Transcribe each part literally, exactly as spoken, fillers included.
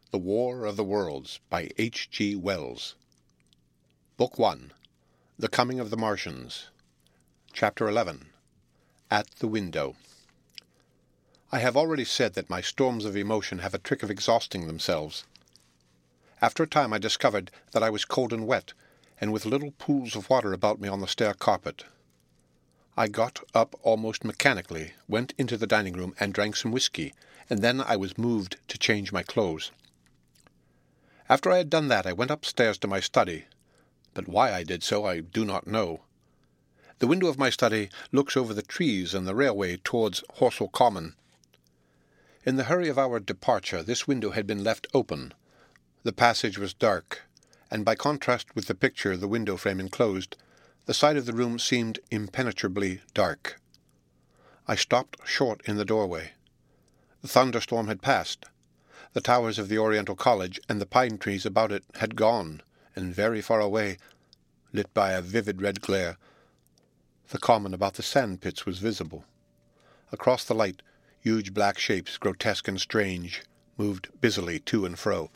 The War of the Worlds by H G Wells. Book one. The Coming of the Martians. Chapter eleven. At the Window. I have already said that my storms of emotion have a trick of exhausting themselves. After a time I discovered that I was cold and wet, and with little pools of water about me on the stair carpet. I got up almost mechanically, went into the dining-room, and drank some whiskey, and then I was moved to change my clothes. After I had done that, I went upstairs to my study, but why I did so I do not know. The window of my study looks over the trees and the railway towards Horsell Common. In the hurry of our departure, this window had been left open. The passage was dark, and by contrast with the picture the window frame enclosed, the side of the room seemed impenetrably dark. I stopped short in the doorway. The thunderstorm had passed. The towers of the Oriental College and the pine trees about it had gone, and very far away, lit by a vivid red glare, the common about the sand pits was visible. Across the light, huge black shapes, grotesque and strange, moved busily to and fro.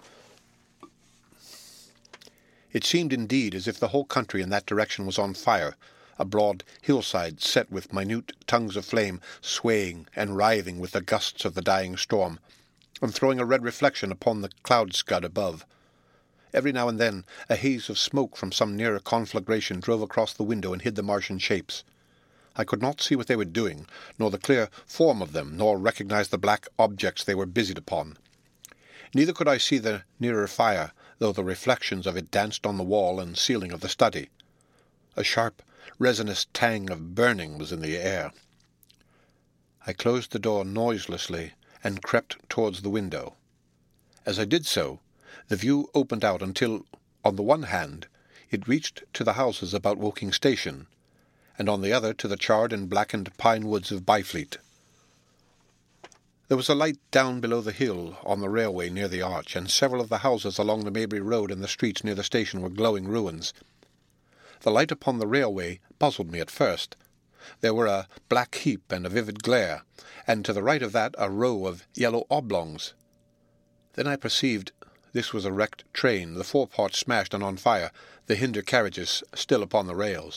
It seemed indeed as if the whole country in that direction was on fire, a broad hillside set with minute tongues of flame, swaying and writhing with the gusts of the dying storm, and throwing a red reflection upon the cloud scud above. Every now and then a haze of smoke from some nearer conflagration drove across the window and hid the Martian shapes. I could not see what they were doing, nor the clear form of them, nor recognize the black objects they were busied upon. Neither could I see the nearer fire, though the reflections of it danced on the wall and ceiling of the study. A sharp, resinous tang of burning was in the air. I closed the door noiselessly and crept towards the window. As I did so, the view opened out until, on the one hand, it reached to the houses about Woking Station, and on the other to the charred and blackened pine woods of Byfleet. There was a light down below the hill on the railway near the arch, and several of the houses along the Maybury Road and the streets near the station were glowing ruins. The light upon the railway puzzled me at first. There were a black heap and a vivid glare, and to the right of that a row of yellow oblongs. Then I perceived this was a wrecked train, the foreparts smashed and on fire, the hinder carriages still upon the rails.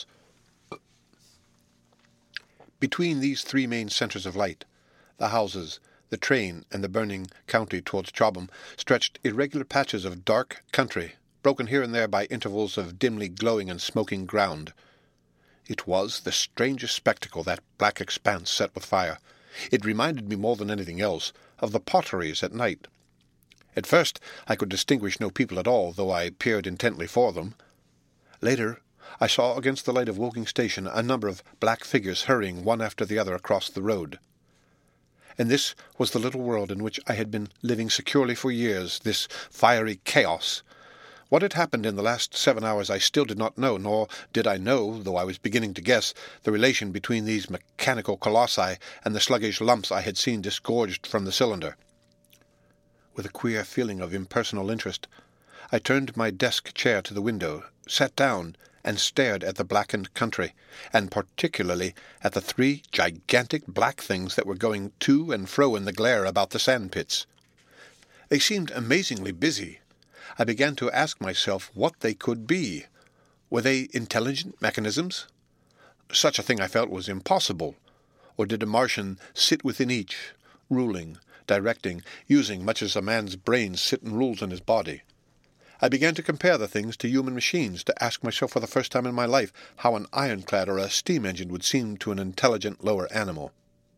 Between these three main centres of light, the houses, the train, and the burning county towards Chobham, stretched irregular patches of dark country, broken here and there by intervals of dimly glowing and smoking ground. It was the strangest spectacle, that black expanse set with fire. It reminded me more than anything else of the potteries at night. At first I could distinguish no people at all, though I peered intently for them. Later I saw against the light of Woking Station a number of black figures hurrying one after the other across the road. And this was the little world in which I had been living securely for years, this fiery chaos. What had happened in the last seven hours I still did not know, nor did I know, though I was beginning to guess, the relation between these mechanical colossi and the sluggish lumps I had seen disgorged from the cylinder. With a queer feeling of impersonal interest, I turned my desk chair to the window, sat down, and stared at the blackened country, and particularly at the three gigantic black things that were going to and fro in the glare about the sand-pits. They seemed amazingly busy. I began to ask myself what they could be. Were they intelligent mechanisms? Such a thing I felt was impossible. Or did a Martian sit within each, ruling, directing, using much as a man's brains sit and rules in his body? I began to compare the things to human machines, to ask myself for the first time in my life how an ironclad or a steam engine would seem to an intelligent lower animal.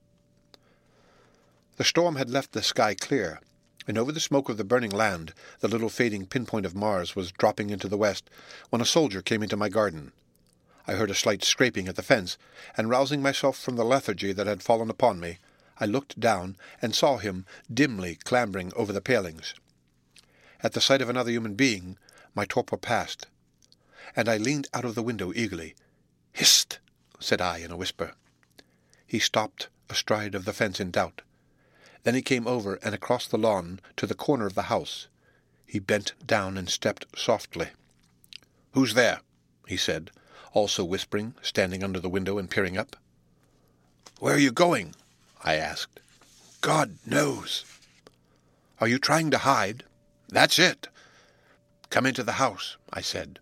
The storm had left the sky clear, and over the smoke of the burning land the little fading pinpoint of Mars was dropping into the west, when a soldier came into my garden. I heard a slight scraping at the fence, and rousing myself from the lethargy that had fallen upon me, I looked down and saw him dimly clambering over the palings. At the sight of another human being, my torpor passed, and I leaned out of the window eagerly. "Hist!" said I in a whisper. He stopped astride of the fence in doubt. Then he came over and across the lawn to the corner of the house. He bent down and stepped softly. "Who's there?" he said, also whispering, standing under the window and peering up. "Where are you going?" I asked. "God knows." "Are you trying to hide?" "That's it. Come into the house," I said.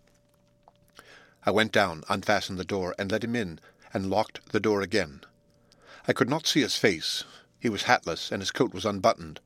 I went down, unfastened the door, and let him in, and locked the door again. I could not see his face. He was hatless, and his coat was unbuttoned.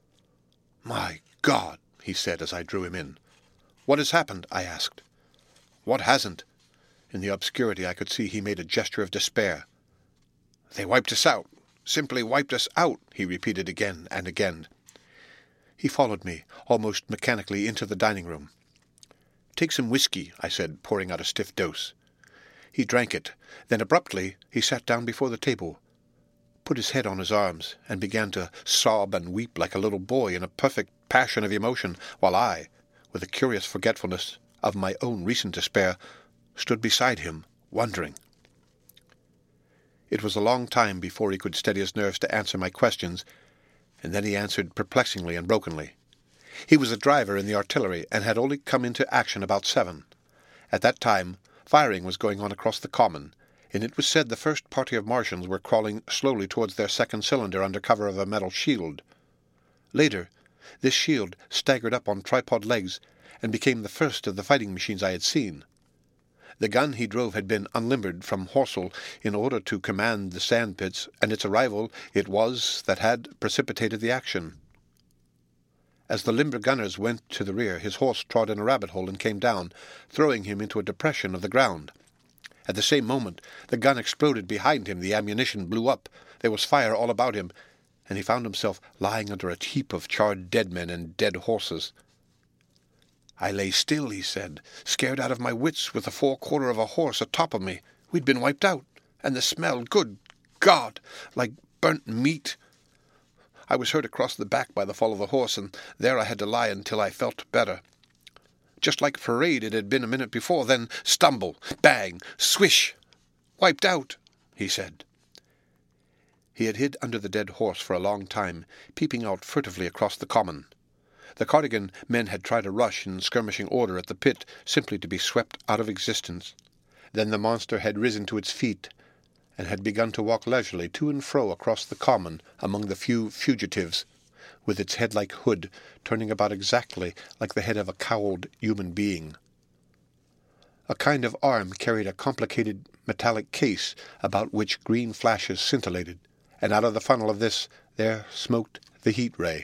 "My God!" he said as I drew him in. "What has happened?" I asked. "What hasn't?" In the obscurity I could see he made a gesture of despair. "They wiped us out. Simply wiped us out," he repeated again and again. He followed me, almost mechanically, into the dining-room. "Take some whiskey," I said, pouring out a stiff dose. He drank it. Then abruptly he sat down before the table, put his head on his arms, and began to sob and weep like a little boy in a perfect passion of emotion, while I, with a curious forgetfulness of my own recent despair, stood beside him, wondering. It was a long time before he could steady his nerves to answer my questions, and then he answered perplexingly and brokenly. He was a driver in the artillery, and had only come into action about seven. At that time firing was going on across the common, and it was said the first party of Martians were crawling slowly towards their second cylinder under cover of a metal shield. Later, this shield staggered up on tripod legs, and became the first of the fighting machines I had seen. The gun he drove had been unlimbered from Horsell in order to command the sand pits, and its arrival it was that had precipitated the action. As the limber gunners went to the rear, his horse trod in a rabbit-hole and came down, throwing him into a depression of the ground. At the same moment, the gun exploded behind him, the ammunition blew up, there was fire all about him, and he found himself lying under a heap of charred dead men and dead horses. "I lay still," he said, "scared out of my wits, with the fore-quarter of a horse atop of me. We'd been wiped out, and the smell, good God, like burnt meat. I was hurt across the back by the fall of the horse, and there I had to lie until I felt better. Just like a parade it had been a minute before, then stumble, bang, swish. Wiped out," he said. He had hid under the dead horse for a long time, peeping out furtively across the common. The Cardigan men had tried a rush in skirmishing order at the pit, simply to be swept out of existence. Then the monster had risen to its feet, and had begun to walk leisurely to and fro across the common among the few fugitives, with its head like hood turning about exactly like the head of a cowled human being. A kind of arm carried a complicated metallic case about which green flashes scintillated, and out of the funnel of this there smoked the heat ray.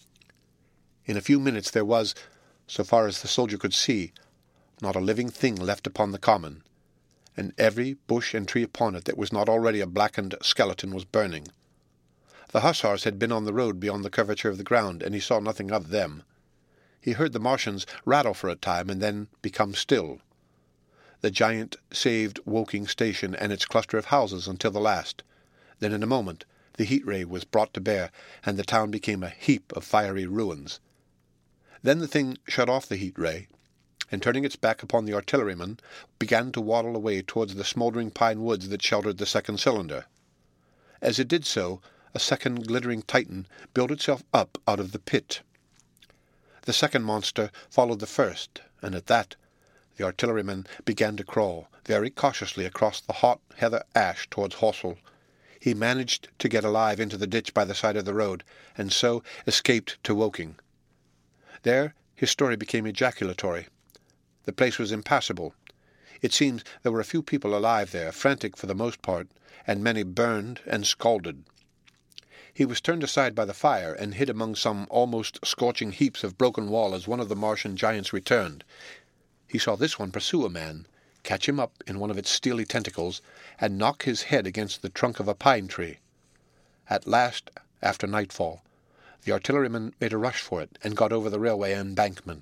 In a few minutes there was, so far as the soldier could see, not a living thing left upon the common, and every bush and tree upon it that was not already a blackened skeleton was burning. The hussars had been on the road beyond the curvature of the ground, and he saw nothing of them. He heard the Martians rattle for a time and then become still. The giant saved Woking station and its cluster of houses until the last. Then in a moment the heat ray was brought to bear, and the town became a heap of fiery ruins. Then the thing shut off the heat ray, and turning its back upon the artilleryman, began to waddle away towards the smouldering pine woods that sheltered the second cylinder. As it did so, a second glittering titan built itself up out of the pit. The second monster followed the first, and at that the artilleryman began to crawl, very cautiously, across the hot heather ash towards Horsell. He managed to get alive into the ditch by the side of the road, and so escaped to Woking. There his story became ejaculatory. The place was impassable. It seems there were a few people alive there, frantic for the most part, and many burned and scalded. He was turned aside by the fire, and hid among some almost scorching heaps of broken wall as one of the Martian giants returned. He saw this one pursue a man, catch him up in one of its steely tentacles, and knock his head against the trunk of a pine tree. At last, after nightfall, the artilleryman made a rush for it, and got over the railway embankment.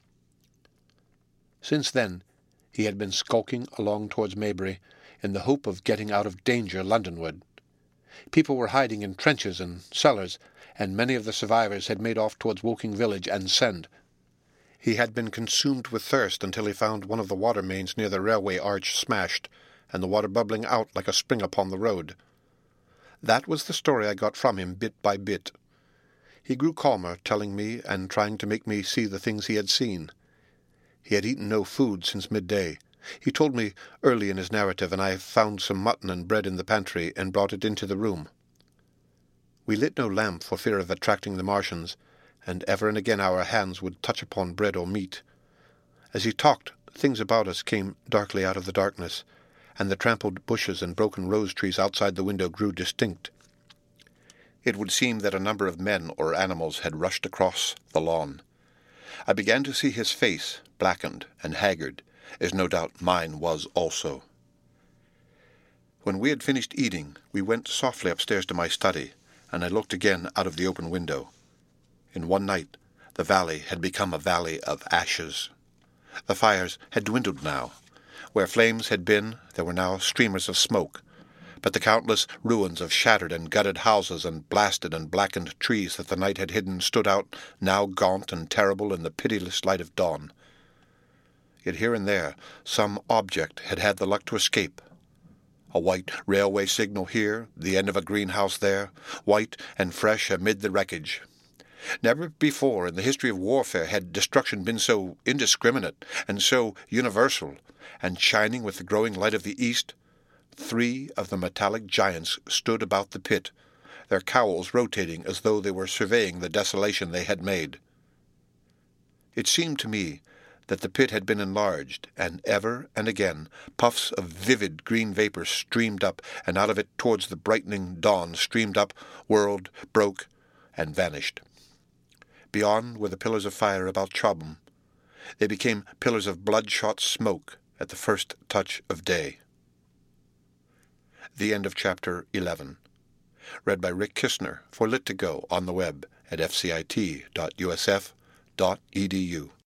Since then he had been skulking along towards Maybury, in the hope of getting out of danger Londonward. People were hiding in trenches and cellars, and many of the survivors had made off towards Woking village and Send. He had been consumed with thirst until he found one of the water mains near the railway arch smashed, and the water bubbling out like a spring upon the road. That was the story I got from him bit by bit. He grew calmer, telling me and trying to make me see the things he had seen. He had eaten no food since midday. He told me early in his narrative, and I found some mutton and bread in the pantry and brought it into the room. We lit no lamp for fear of attracting the Martians, and ever and again our hands would touch upon bread or meat. As he talked, things about us came darkly out of the darkness, and the trampled bushes and broken rose-trees outside the window grew distinct. It would seem that a number of men or animals had rushed across the lawn. I began to see his face, blackened and haggard, as no doubt mine was also. When we had finished eating, we went softly upstairs to my study, and I looked again out of the open window. In one night, the valley had become a valley of ashes. The fires had dwindled now. Where flames had been, there were now streamers of smoke, but the countless ruins of shattered and gutted houses and blasted and blackened trees that the night had hidden stood out, now gaunt and terrible in the pitiless light of dawn. Yet here and there some object had had the luck to escape. A white railway signal here, the end of a greenhouse there, white and fresh amid the wreckage. Never before in the history of warfare had destruction been so indiscriminate and so universal, and shining with the growing light of the east, three of the metallic giants stood about the pit, their cowls rotating as though they were surveying the desolation they had made. It seemed to me that the pit had been enlarged, and ever and again puffs of vivid green vapor streamed up, and out of it towards the brightening dawn streamed up, whirled, broke, and vanished. Beyond were the pillars of fire about Chobham. They became pillars of bloodshot smoke at the first touch of day. The end of chapter eleven. Read by Rick Kistner for Lit to Go on the web at f c i t dot u s f dot e d u.